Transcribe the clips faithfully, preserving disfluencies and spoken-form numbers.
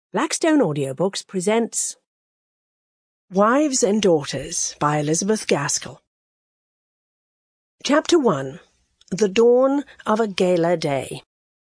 Blackstone Audiobooks presents Wives and Daughters by Elizabeth Gaskell. Chapter one. The Dawn of a Gala Day.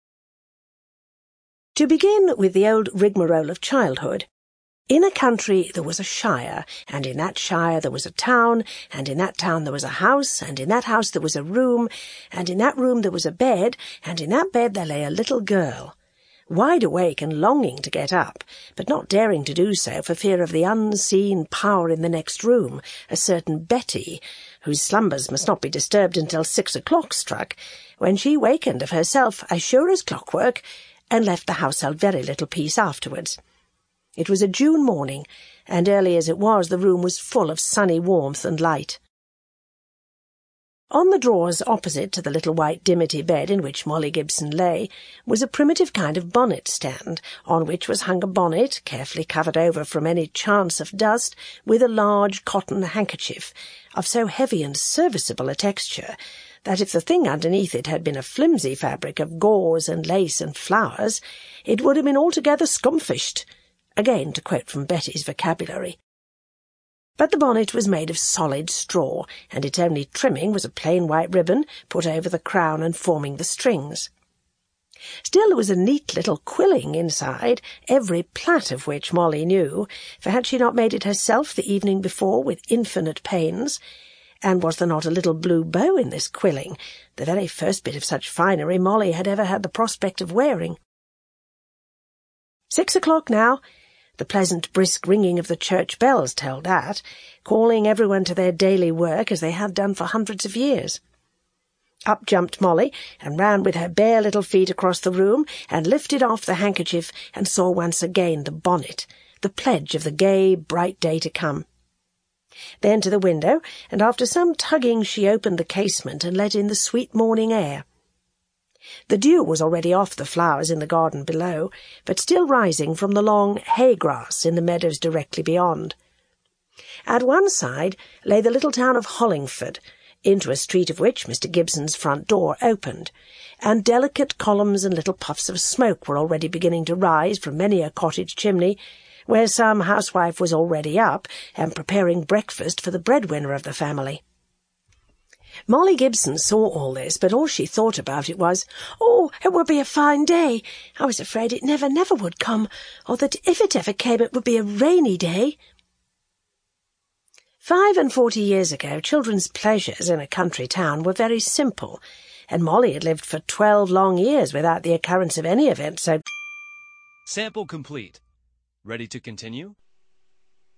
To begin with the old rigmarole of childhood, in a country there was a shire, and in that shire there was a town, and in that town there was a house, and in that house there was a room, and in that room there was a bed, and in that bed there lay a little girl, wide awake and longing to get up, but not daring to do so for fear of the unseen power in the next room, a certain Betty, whose slumbers must not be disturbed until six o'clock struck, when she wakened of herself as sure as clockwork, and left the house held very little peace afterwards. It was a June morning, and early as it was, the room was full of sunny warmth and light. On the drawers opposite to the little white dimity bed in which Molly Gibson lay was a primitive kind of bonnet-stand, on which was hung a bonnet, carefully covered over from any chance of dust, with a large cotton handkerchief, of so heavy and serviceable a texture, that if the thing underneath it had been a flimsy fabric of gauze and lace and flowers, it would have been altogether scomfished, again to quote from Betty's vocabulary. But the bonnet was made of solid straw, and its only trimming was a plain white ribbon put over the crown and forming the strings. Still there was a neat little quilling inside, every plait of which Molly knew, for had she not made it herself the evening before with infinite pains? And was there not a little blue bow in this quilling, the very first bit of such finery Molly had ever had the prospect of wearing? Six o'clock now. The pleasant brisk ringing of the church bells told that, calling everyone to their daily work as they had done for hundreds of years. Up jumped Molly, and ran with her bare little feet across the room, and lifted off the handkerchief, and saw once again the bonnet, the pledge of the gay, bright day to come. Then to the window, and after some tugging she opened the casement and let in the sweet morning air. The dew was already off the flowers in the garden below, but still rising from the long hay-grass in the meadows directly beyond. At one side lay the little town of Hollingford, into a street of which Mister Gibson's front door opened, and delicate columns and little puffs of smoke were already beginning to rise from many a cottage chimney, where some housewife was already up and preparing breakfast for the breadwinner of the family. Molly Gibson saw all this, but all she thought about it was, "Oh, it would be a fine day. I was afraid it never, never would come, or that if it ever came it would be a rainy day." Five and forty years ago, children's pleasures in a country town were very simple, and Molly had lived for twelve long years without the occurrence of any event so... Sample complete. Ready to continue?